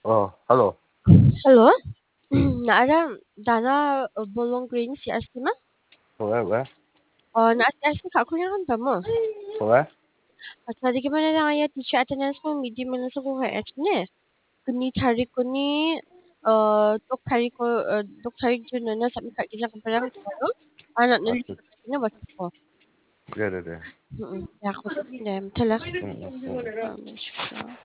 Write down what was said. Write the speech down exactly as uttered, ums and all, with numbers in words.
Oh, halo. Halo? Naara dana uh, bolong green si asli mah? Boleh, boleh. Oh, na asli asli kak kunya kan tamo. Boleh. Asa di gimana na ya teacher attendance mo midi mana sa ko kaya ne? Kuni tarik ko ni uh tok tarik ko uh, tok tarik jo na na sa mi kak kisa kamparang ko. Anak na Masuk. lipat na ba ko? Udah, udah, udah. Mm. Ya ko sa nem tala. Hmm, hmm, hmm. Ah,